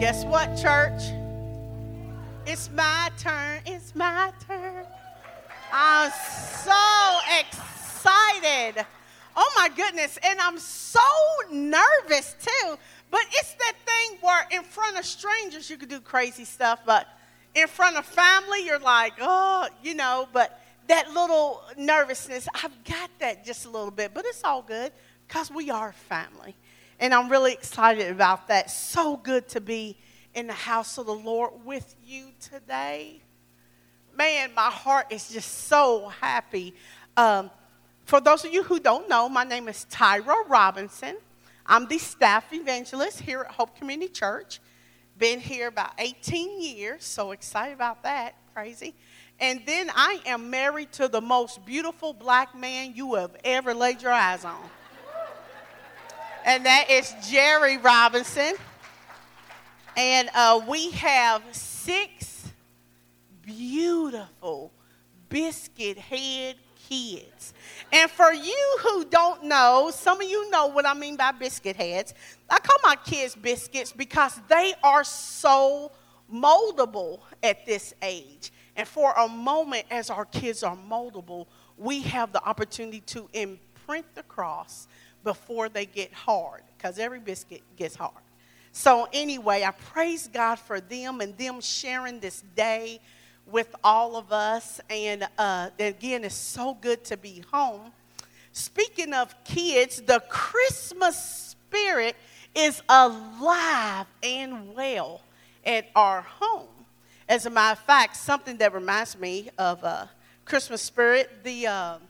Guess what, church? It's my turn. It's my turn. I'm so excited. Oh, my goodness. And I'm so nervous, too. But it's that thing where in front of strangers, you can do crazy stuff. But in front of family, you're like, oh, but that little nervousness, I've got that just a little bit. But it's all good because we are family. And I'm really excited about that. So good to be in the house of the Lord with you today. Man, my heart is just so happy. For those of you who don't know, my name is Tyra Robinson. I'm the staff evangelist here at Hope Community Church. Been here about 18 years, so excited about that. Crazy. And then I am married to the most beautiful black man you have ever laid your eyes on. And that is Jerry Robinson. And we have 6 beautiful biscuit head kids. And for you who don't know, some of you know what I mean by biscuit heads. I call my kids biscuits because they are so moldable at this age. And for a moment, as our kids are moldable, we have the opportunity to imprint the cross before they get hard, because every biscuit gets hard. So anyway, I praise God for them and them sharing this day with all of us. And again, it's so good to be home. Speaking of kids, the Christmas spirit is alive and well at our home. As a matter of fact, something that reminds me of Christmas spirit, the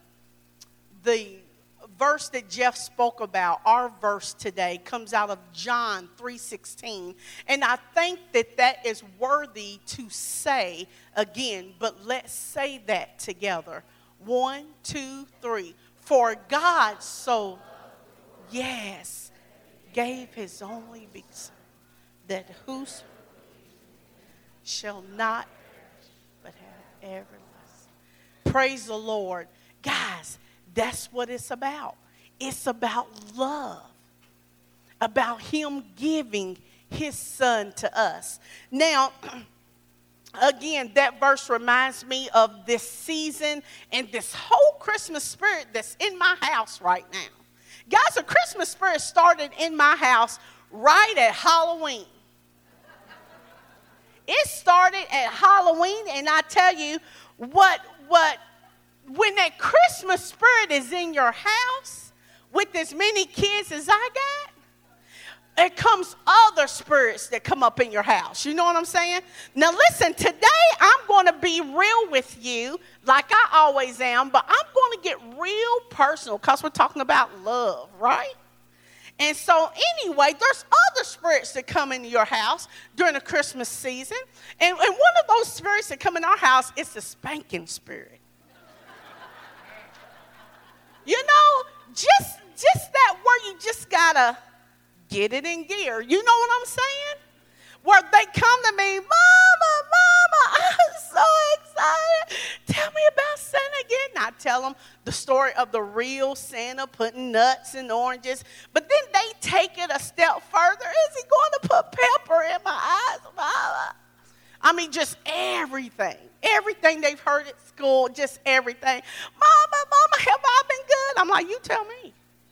verse that Jeff spoke about, our verse today, comes out of John 3:16. And I think that is worthy to say again, but let's say that together. 1, 2, 3. For God so, yes, gave his only begotten Son, that whoso shall not but have everlasting. Praise the Lord. Guys, that's what it's about. It's about love, about him giving his son to us. Now, again, that verse reminds me of this season and this whole Christmas spirit that's in my house right now. Guys, the Christmas spirit started in my house right at Halloween. It started at Halloween, and I tell you what when that Christmas spirit is in your house with as many kids as I got, it comes other spirits that come up in your house. You know what I'm saying? Now listen, today I'm going to be real with you like I always am, but I'm going to get real personal because we're talking about love, right? And so anyway, there's other spirits that come into your house during the Christmas season. And one of those spirits that come in our house is the spanking spirit. You know, just that where you just got to get it in gear. You know what I'm saying? Where they come to me, Mama, I'm so excited. Tell me about Santa again. And I tell them the story of the real Santa putting nuts and oranges. But then they take it a step further. Is he going to put pepper in my eyes, Mama? I mean, just everything. Everything they've heard at school, just everything. Mama, have I been good? I'm like, you tell me.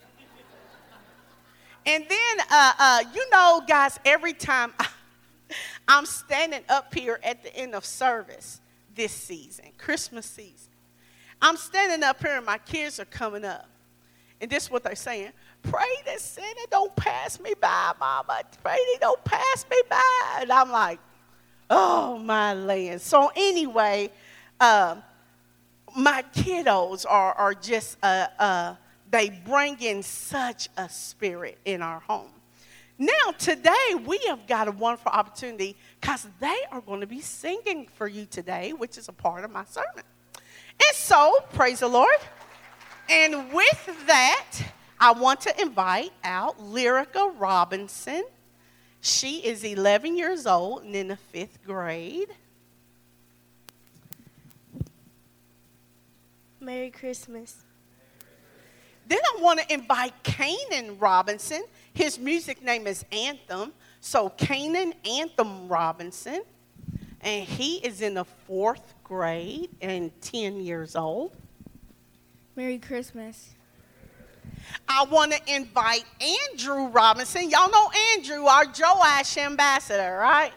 And then, guys, every time I'm standing up here at the end of service this season, Christmas season, I'm standing up here and my kids are coming up. And this is what they're saying. Pray that Santa don't pass me by, Mama. Pray he don't pass me by. And I'm like, oh, my land. So anyway, my kiddos are just, they bring in such a spirit in our home. Now, today, we have got a wonderful opportunity because they are going to be singing for you today, which is a part of my sermon. And so, praise the Lord. And with that, I want to invite out Lyrica Robinson. She is 11 years old and in the 5th grade. Merry Christmas. Then I want to invite Kanan Robinson. His music name is Anthem. So Canaan Anthem Robinson, and he is in the 4th grade and 10 years old. Merry Christmas. I want to invite Andrew Robinson. Y'all know Andrew, our Joash ambassador, right?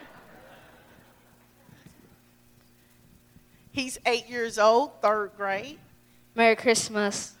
He's 8 years old, 3rd grade. Merry Christmas.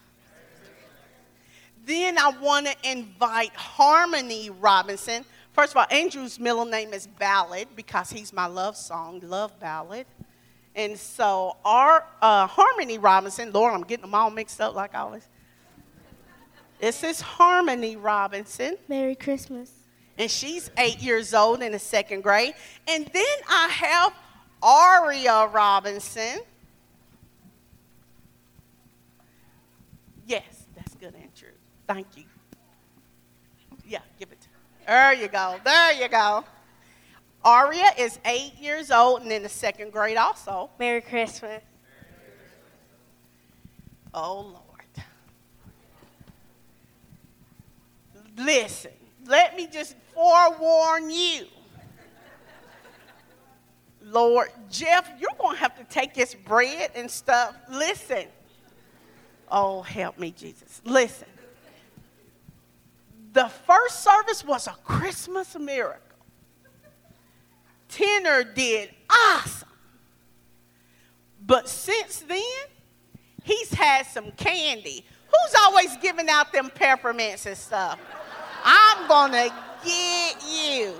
Then I want to invite Harmony Robinson. First of all, Andrew's middle name is Ballad because he's my love song, Love Ballad. And so our Harmony Robinson, Lord, I'm getting them all mixed up like always. This is Harmony Robinson. Merry Christmas. And she's 8 years old in the 2nd grade. And then I have Aria Robinson. Yes, that's good, Andrew. Thank you. Yeah, give it to her. There you go. There you go. Aria is 8 years old and in the 2nd grade also. Merry Christmas. Oh, Lord. Listen, let me just forewarn you. Lord, Jeff, you're going to have to take this bread and stuff. Listen. Oh, help me, Jesus. Listen. The first service was a Christmas miracle. Tenor did awesome. But since then, he's had some candy. Who's always giving out them peppermints and stuff? I'm going to get you.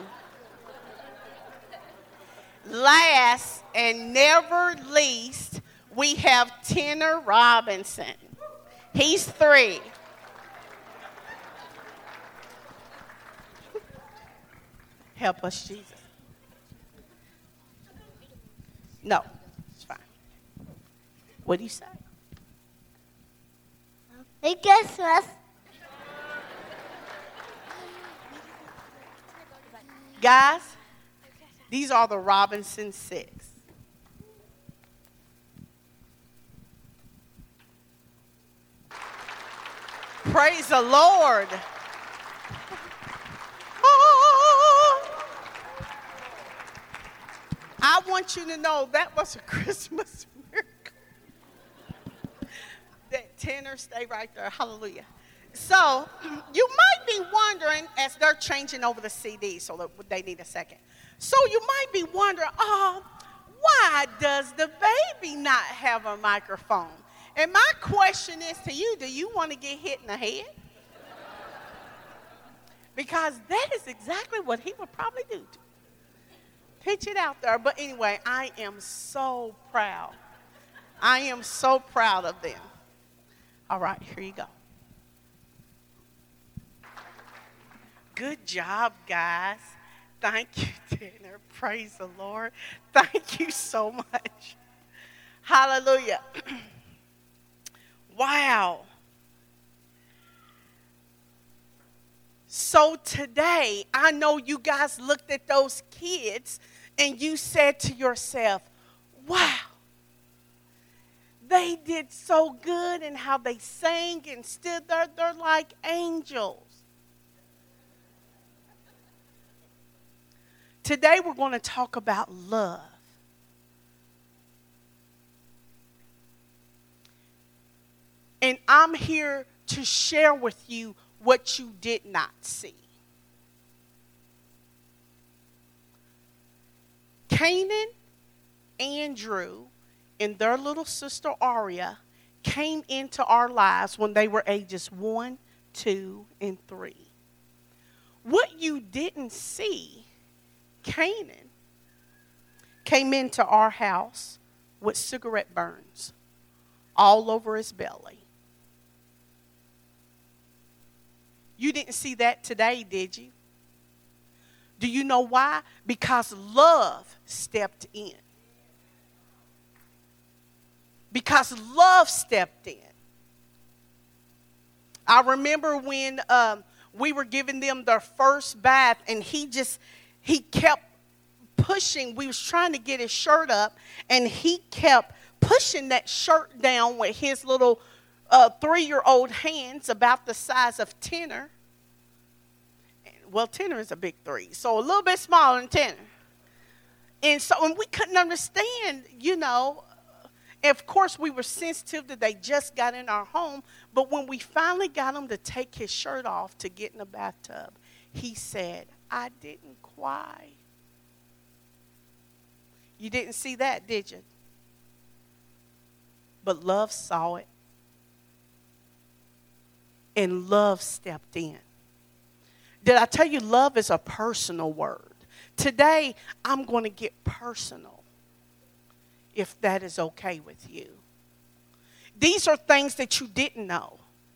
Last and never least, we have Tenor Robinson. He's 3. Help us, Jesus. No, it's fine. What do you say? Merry Christmas. Guys, these are the Robinson 6. Praise the Lord. Oh. I want you to know that was a Christmas miracle. That tenor, stay right there. Hallelujah. So you might be wondering, as they're changing over the CD, so they need a second. So you might be wondering, why does the baby not have a microphone? And my question is to you, do you want to get hit in the head? Because that is exactly what he would probably do. Pitch it out there. But anyway, I am so proud. I am so proud of them. All right, here you go. Good job, guys. Thank you, Tanner. Praise the Lord. Thank you so much. Hallelujah. Wow. So today, I know you guys looked at those kids and you said to yourself, wow, they did so good in how they sang and stood there. They're like angels. Today we're going to talk about love. And I'm here to share with you what you did not see. Canaan, Andrew, and their little sister Aria came into our lives when they were ages 1, 2, and 3. What you didn't see, Canaan came into our house with cigarette burns all over his belly. You didn't see that today, did you? Do you know why? Because love stepped in. Because love stepped in. I remember when we were giving them their first bath and he kept pushing. We was trying to get his shirt up and he kept pushing that shirt down with his little 3-year-old hands about the size of Tenor. And well, tenor is a big 3, so a little bit smaller than tenor. And we couldn't understand, of course, we were sensitive that they just got in our home. But when we finally got him to take his shirt off to get in the bathtub, he said, I didn't cry. You didn't see that, did you? But love saw it. And love stepped in. Did I tell you love is a personal word? Today, I'm going to get personal, if that is okay with you. These are things that you didn't know.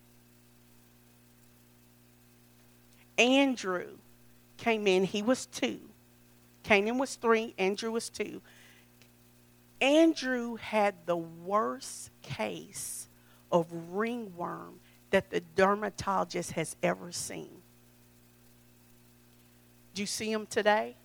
Andrew came in. He was 2. Canaan was 3. Andrew was 2. Andrew had the worst case of ringworm that the dermatologist has ever seen. Do you see him today?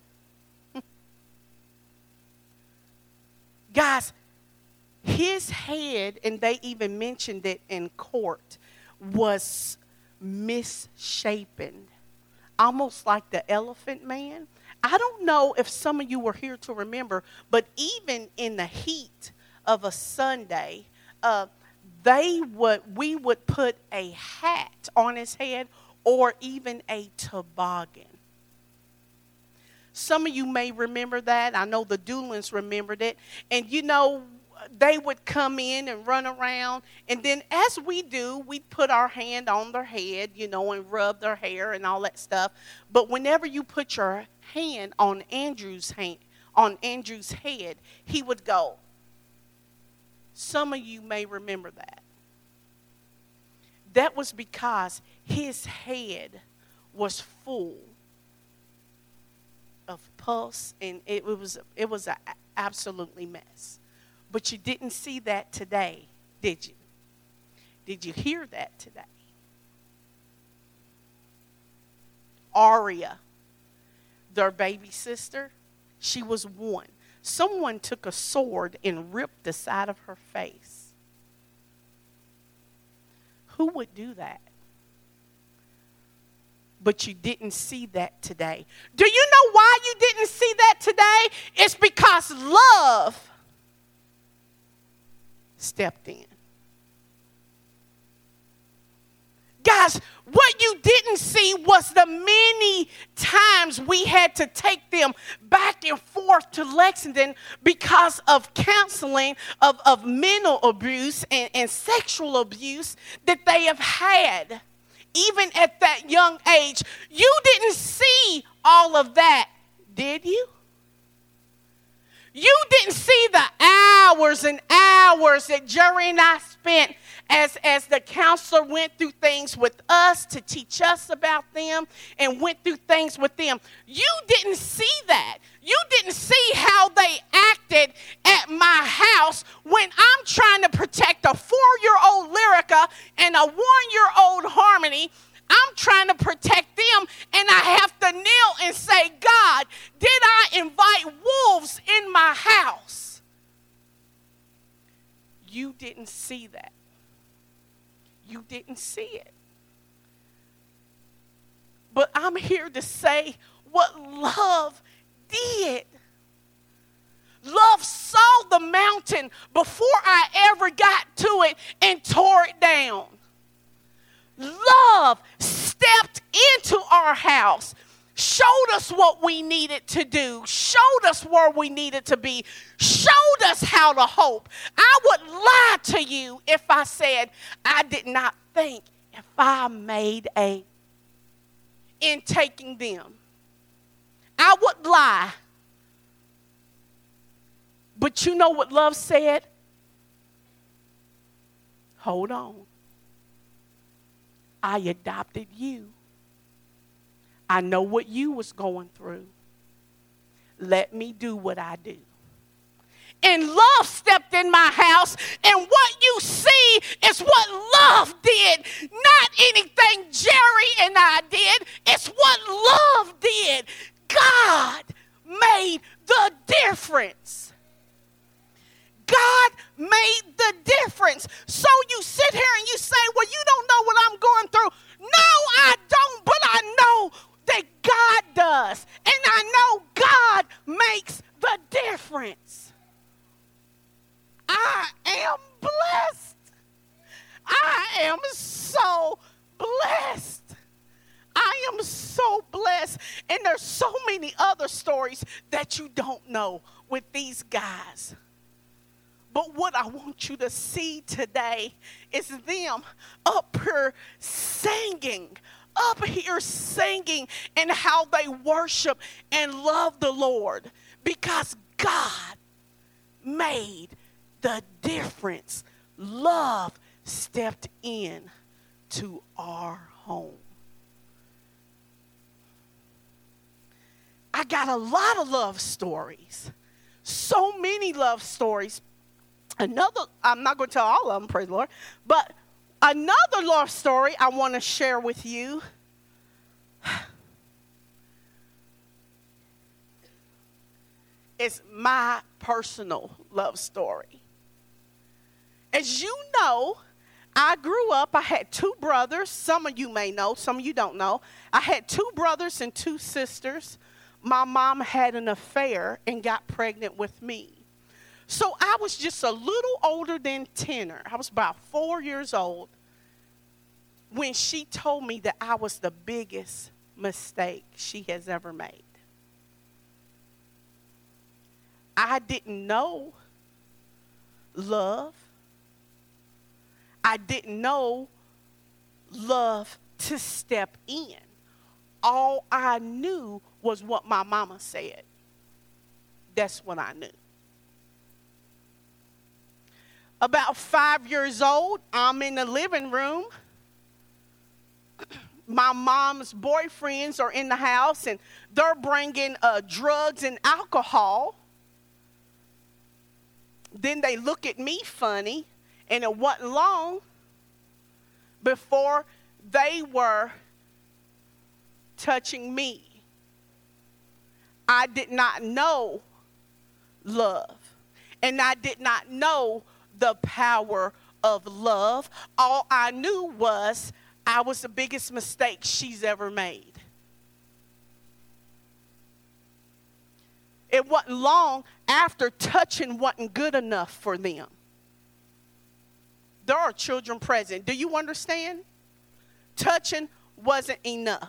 Guys, his head, and they even mentioned it in court, was misshapen, almost like the Elephant Man. I don't know if some of you were here to remember, but even in the heat of a Sunday, we would put a hat on his head or even a toboggan. Some of you may remember that. I know the Doolins remembered it. And they would come in and run around. And then as we do, we'd put our hand on their head, and rub their hair and all that stuff. But whenever you put your hand on Andrew's head, he would go. Some of you may remember that. That was because his head was full of pus, and it was an absolutely mess. But you didn't see that today, did you? Did you hear that today? Aria, their baby sister, she was 1. Someone took a sword and ripped the side of her face. Who would do that? But you didn't see that today. Do you know why you didn't see that today? It's because love stepped in. Guys, what you didn't see was the many times we had to take them back and forth to Lexington because of counseling of mental abuse and sexual abuse that they have had. Even at that young age, you didn't see all of that, did you? You didn't see the hours and hours that Jerry and I spent as the counselor went through things with us to teach us about them and went through things with them. You didn't see that. You didn't see how they acted at my house when I'm trying to protect a 4-year-old Lyrica and a 1-year-old Harmony. I'm trying to protect them, and I have to kneel and say, God, did I invite wolves in my house? You didn't see that. You didn't see it. But I'm here to say what love did. Love saw the mountain before I ever got to it and tore it down. Love stepped into our house, showed us what we needed to do, showed us where we needed to be, showed us how to hope. I would lie to you if I said I did not think if I made in taking them. I would lie. But you know what love said? Hold on. I adopted you. I know what you was going through. Let me do what I do. And love stepped in my house, and what you see is what love did. Not anything Jerry and I did. It's what love did. God made the difference. God made the difference. So you sit here and you say, well, you don't know what I'm going through. No, I don't, but I know that does. And I know God makes the difference. I am blessed. I am so blessed. I am so blessed. And there's so many other stories that you don't know with these guys. But what I want you to see today is them up here singing, and how they worship and love the Lord because God made the difference. Love stepped in to our home. I got a lot of love stories. So many love stories. I'm not going to tell all of them, praise the Lord. But another love story I want to share with you. It's my personal love story. As you know, I grew up, I had 2 brothers. Some of you may know, some of you don't know. I had 2 brothers and 2 sisters. My mom had an affair and got pregnant with me. So I was just a little older than Tanner. I was about 4 years old when she told me that I was the biggest mistake she has ever made. I didn't know love. I didn't know love to step in. All I knew was what my mama said. That's what I knew. About 5 years old, I'm in the living room. My mom's boyfriends are in the house, and they're bringing drugs and alcohol. Then they look at me funny, and it wasn't long before they were touching me. I did not know love, and I did not know the power of love. All I knew was I was the biggest mistake she's ever made. It wasn't long after touching wasn't good enough for them. There are children present. Do you understand? Touching wasn't enough.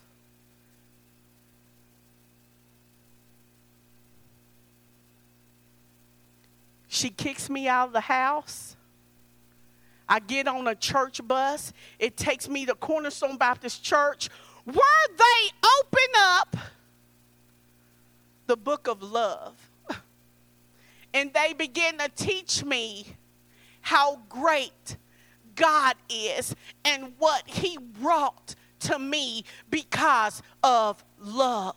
She kicks me out of the house. I get on a church bus. It takes me to Cornerstone Baptist Church, where they open up the book of love. And they begin to teach me how great God is and what he brought to me because of love.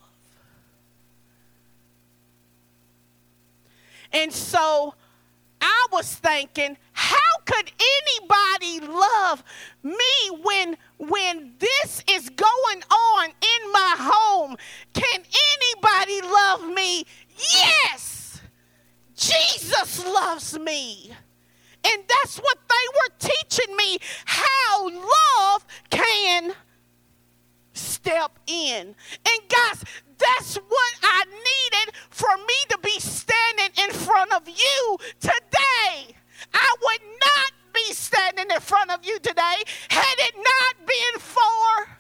And so I was thinking, how could anybody love me when this is going on in my home? Can anybody love me? Yes, Jesus loves me. And that's what they were teaching me, how love can step in. And guys, that's what I needed for me to be standing in front of you today. I would not be standing in front of you today had it not been for.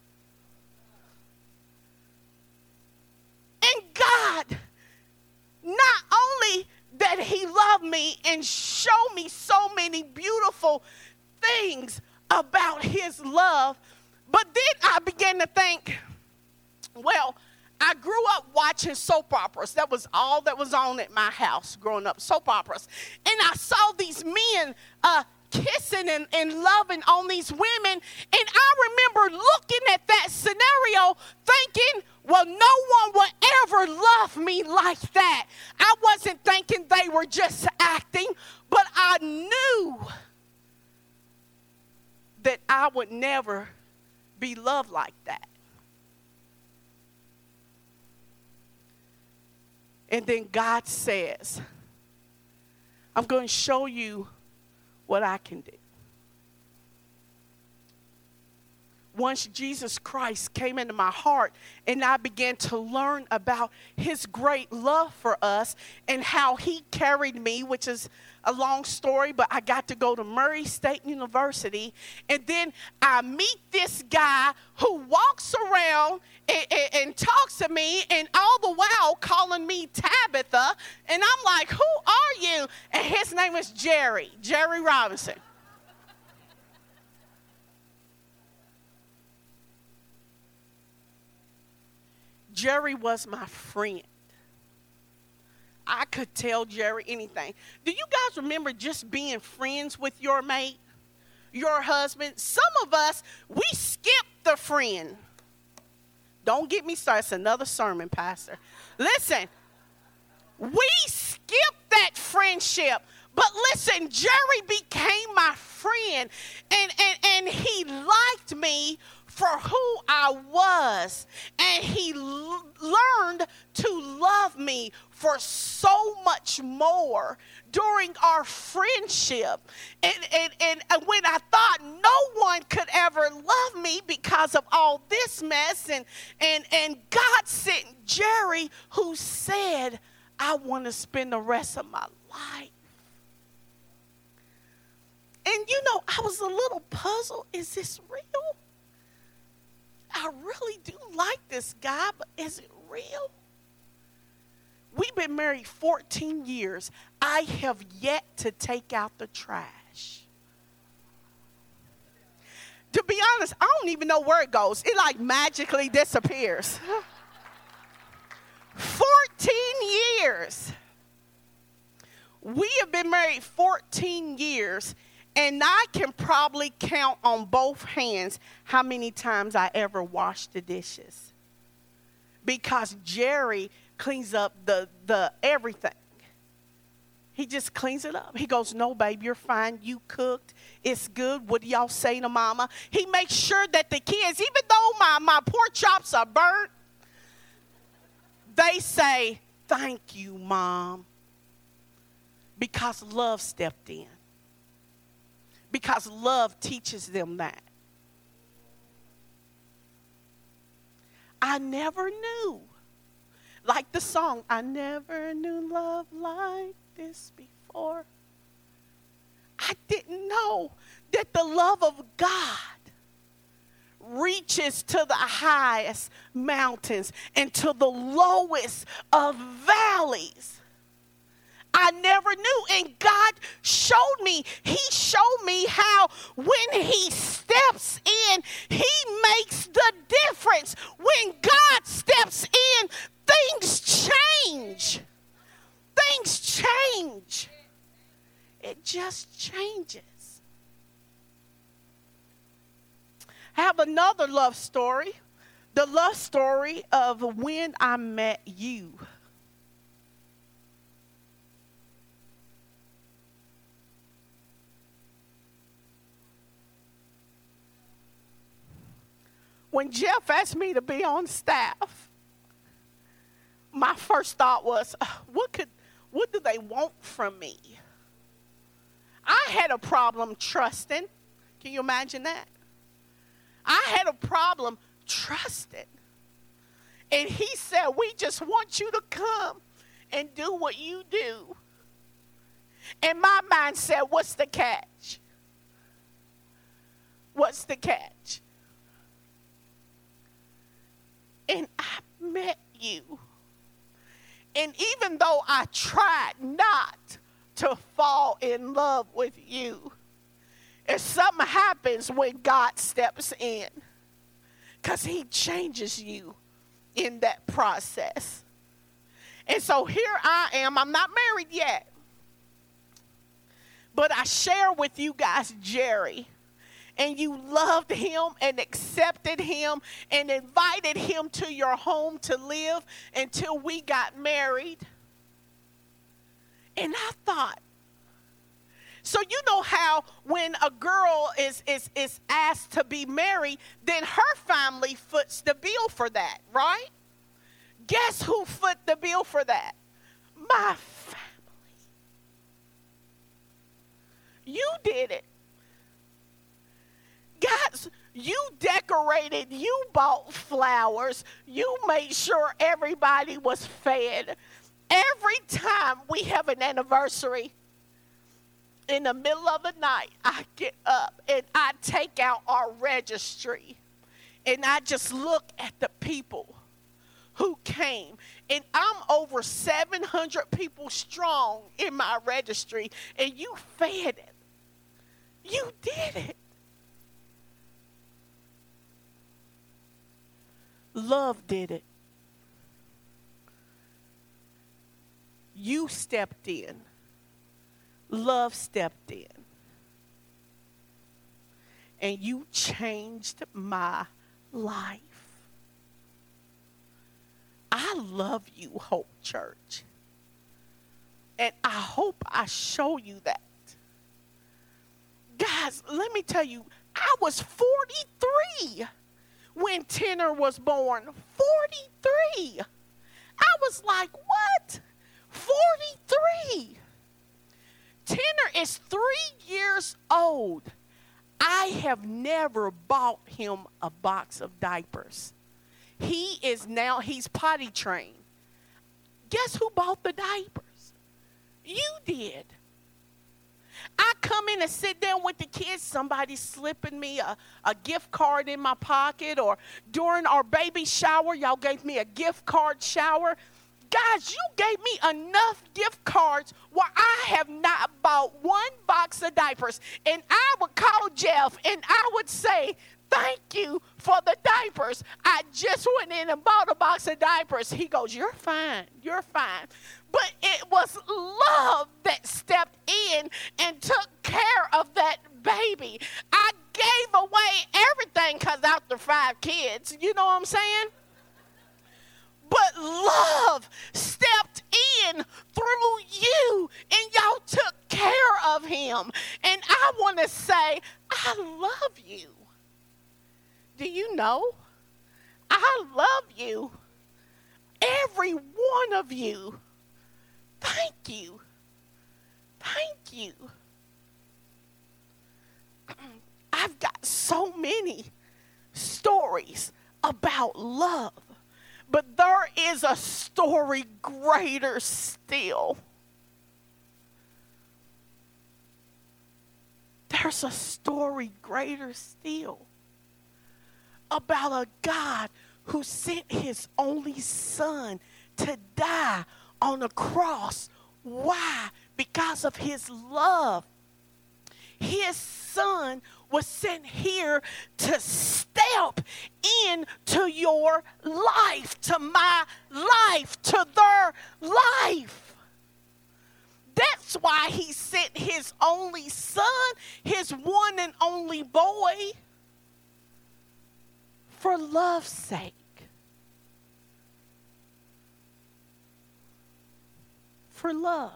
And God, not only that he loved me and showed me so many beautiful things about his love, but then I began to think, well, I grew up watching soap operas. That was all that was on at my house growing up, soap operas. And I saw these men kissing and loving on these women. And I remember looking at that scenario thinking, well, no one will ever love me like that. I wasn't thinking they were just acting, but I knew that I would never be loved like that. And then God says, I'm going to show you what I can do. once Jesus Christ came into my heart and I began to learn about his great love for us and how he carried me, which is a long story, but I got to go to Murray State University. And then I meet this guy who walks around and talks to me, and all the while calling me Tabitha. And I'm like, who are you? And his name is Jerry Robinson. Jerry was my friend. I could tell Jerry anything. Do you guys remember just being friends with your mate, your husband? Some of us, we skip the friend. Don't get me started. It's another sermon, Pastor. Listen, we skip that friendship. But listen, Jerry became my friend, and he liked me for who I was, and he learned to love me for so much more during our friendship. And when I thought no one could ever love me because of all this mess, and God sent Jerry, who said, I want to spend the rest of my life. And you know, I was a little puzzled. Is this real? I really do like this guy, but is it real? We've been married 14 years. I have yet to take out the trash. To be honest, I don't even know where it goes. It like magically disappears. 14 years. We have been married 14 years. And I can probably count on both hands how many times I ever washed the dishes. Because Jerry cleans up the everything. He just cleans it up. He goes, no, babe, you're fine. You cooked. It's good. What do y'all say to mama? He makes sure that the kids, even though my pork chops are burnt, they say, thank you, Mom. Because love stepped in. Because love teaches them that. I never knew. Like the song, I never knew love like this before. I didn't know that the love of God reaches to the highest mountains and to the lowest of valleys. I never knew, and God showed me. He showed me how when he steps in, he makes the difference. When God steps in, things change. Things change. It just changes. I have another love story. The love story of when I met you. When Jeff asked me to be on staff, my first thought was, what do they want from me? I had a problem trusting. Can you imagine that? I had a problem trusting. And he said, we just want you to come and do what you do. And my mind said, what's the catch? What's the catch? And I met you. And even though I tried not to fall in love with you, if something happens when God steps in, because he changes you in that process. And so here I am. I'm not married yet. But I share with you guys Jerry. And you loved him and accepted him and invited him to your home to live until we got married. And I thought, so you know how when a girl is asked to be married, then her family foots the bill for that, right? Guess who foot the bill for that? My family. You did it. Guys, You decorated, you bought flowers, you made sure everybody was fed. Every time we have an anniversary, in the middle of the night, I get up and I take out our registry and I just look at the people who came. And I'm over 700 people strong in my registry, and you fed it. You did it. Love did it. You stepped in. Love stepped in. And you changed my life. I love you, Hope Church. And I hope I show you that. Guys, let me tell you, I was 43 when Tanner was born. 43. I was like, what? 43. Tanner is 3 years old. I have never bought him a box of diapers. He's potty trained. Guess who bought the diapers? You did. I come in and sit down with the kids. Somebody slipping me a gift card in my pocket, or during our baby shower, y'all gave me a gift card shower. Guys, you gave me enough gift cards where I have not bought one box of diapers. And I would call Jeff and I would say, thank you for the diapers. I just went in and bought a box of diapers. He goes, you're fine. You're fine. But it was love that stepped in and took care of that baby. I gave away everything because after 5 kids, you know what I'm saying? But love stepped in through you, and y'all took care of him. And I want to say, I love you. Do you know? I love you. Every one of you. Thank you. Thank you. I've got so many stories about love. But there is a story greater still. There's a story greater still about a God who sent his only son to die on a cross. Why? Because of his love. His son was sent here to step into your life, to my life, to their life. That's why he sent his only son, his one and only boy, for love's sake. For love.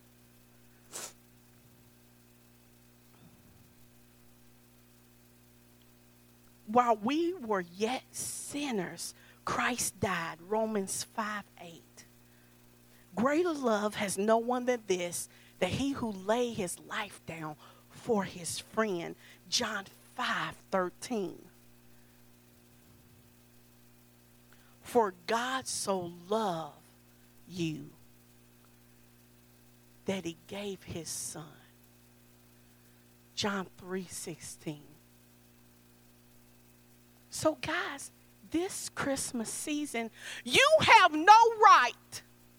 While we were yet sinners, Christ died. Romans 5:8. Greater love has no one than this, that he who laid his life down for his friend. John 5:13. For God so loved you that he gave his son. John 3:16. So guys, this Christmas season, you have no right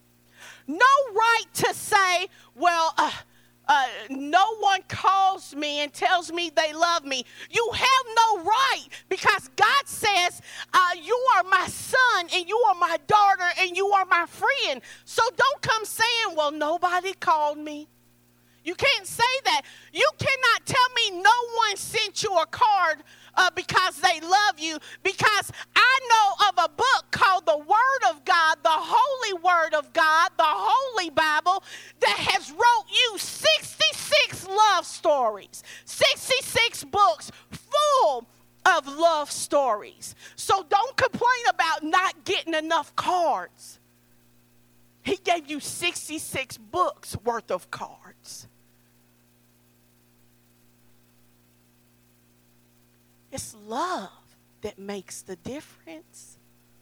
to say, well, no one calls me and tells me they love me. You have no right, because God says, you are my son and you are my daughter and you are my friend. So don't come saying, well, nobody called me. You can't say that. You cannot tell me no one sent you a card because they love you, because I know of a book called the Word of God, the Holy Word of God, the Holy Bible, that has wrote you 66 love stories, 66 books full of love stories. So don't complain about not getting enough cards. He gave you 66 books worth of cards. It's love that makes the difference.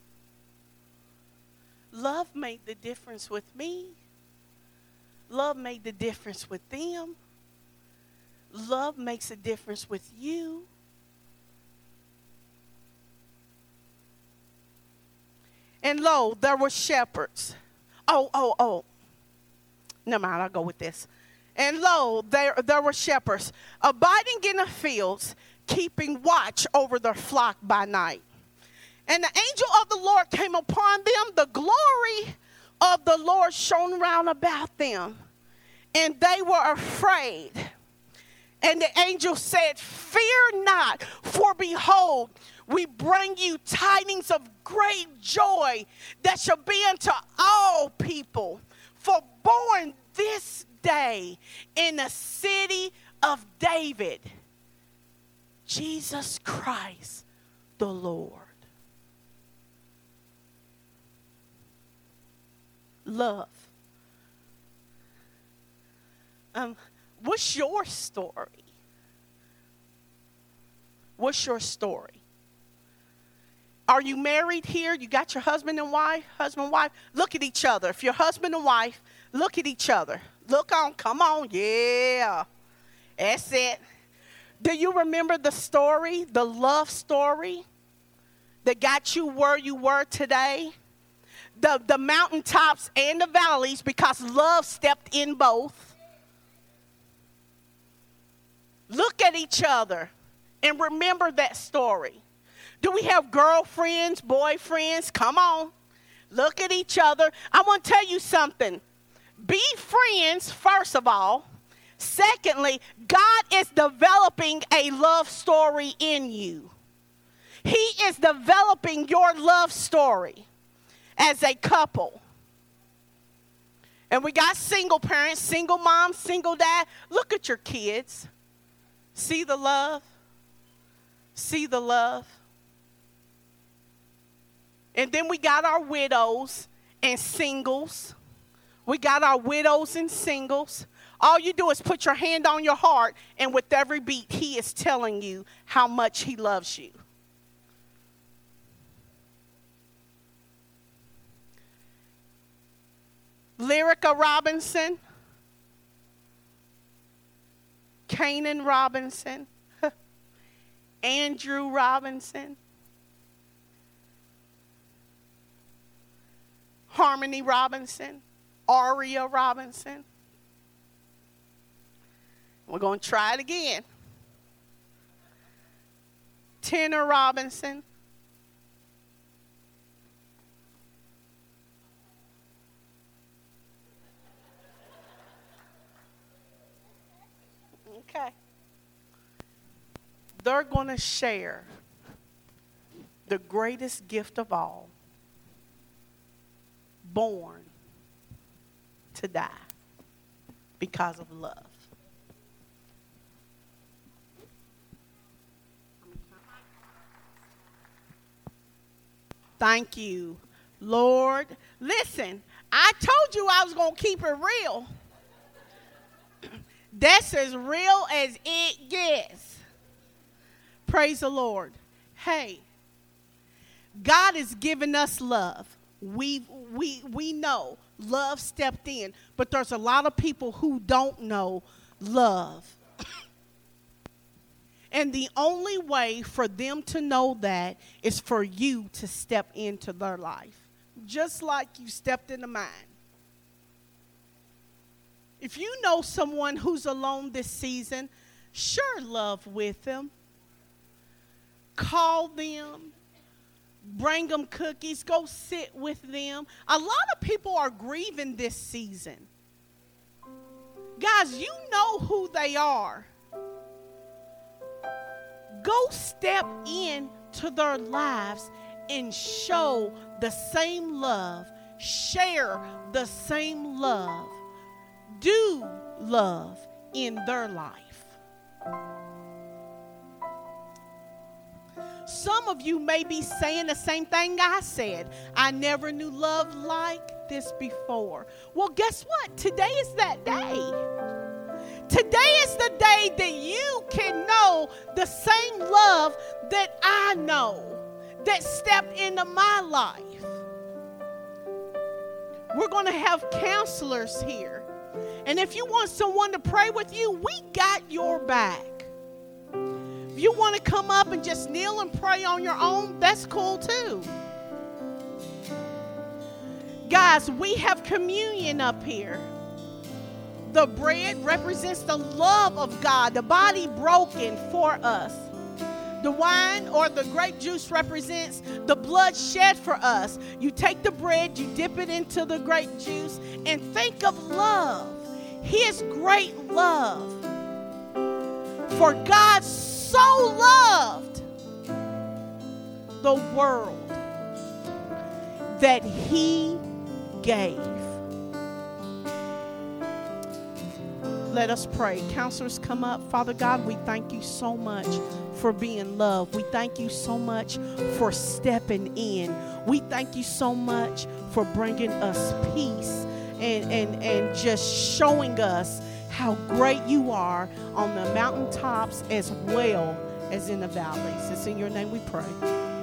Love made the difference with me. Love made the difference with them. Love makes a difference with you. And lo, there were shepherds. Oh. Never mind, I'll go with this. And lo, there were shepherds abiding in the fields, keeping watch over their flock by night. And the angel of the Lord came upon them. The glory of the Lord shone round about them. And they were afraid. And the angel said, "Fear not, for behold, we bring you tidings of great joy that shall be unto all people. For born this day in the city of David, Jesus Christ the Lord." Love. What's your story? What's your story? Are you married here? You got your husband and wife? Look at each other. If you're husband and wife, look at each other. Look on. Come on. Yeah. That's it. Do you remember the story, the love story that got you where you were today? The mountaintops and the valleys, because love stepped in both. Look at each other and remember that story. Do we have girlfriends, boyfriends? Come on. Look at each other. I want to tell you something. Be friends, first of all. Secondly, God is developing a love story in you. He is developing your love story as a couple. And we got single parents, single mom, single dad. Look at your kids. See the love? See the love? And then we got our widows and singles. We got our widows and singles. All you do is put your hand on your heart, and with every beat, he is telling you how much he loves you. Lyrica Robinson, Kanan Robinson, Andrew Robinson, Harmony Robinson, Aria Robinson. We're going to try it again. Tanner Robinson. Okay. They're going to share the greatest gift of all, born to die because of love. Thank you, Lord. Listen, I told you I was going to keep it real. That's as real as it gets. Praise the Lord. Hey, God has given us love. We know love stepped in, but there's a lot of people who don't know love. And the only way for them to know that is for you to step into their life, just like you stepped into mine. If you know someone who's alone this season, share love with them. Call them. Bring them cookies. Go sit with them. A lot of people are grieving this season. Guys, you know who they are. Go step into their lives and show the same love. Share the same love. Do love in their life. Some of you may be saying the same thing I said. I never knew love like this before. Well, guess what? Today is that day. Today is the day that you can know the same love that I know that stepped into my life. We're going to have counselors here. And if you want someone to pray with you, we got your back. If you want to come up and just kneel and pray on your own, that's cool too. Guys, we have communion up here. The bread represents the love of God, the body broken for us. The wine or the grape juice represents the blood shed for us. You take the bread, you dip it into the grape juice, and think of love. His great love. For God so loved the world that he gave. Let us pray. Counselors, come up. Father God, we thank you so much for being loved. We thank you so much for stepping in. We thank you so much for bringing us peace and just showing us how great you are on the mountaintops as well as in the valleys. It's in your name we pray.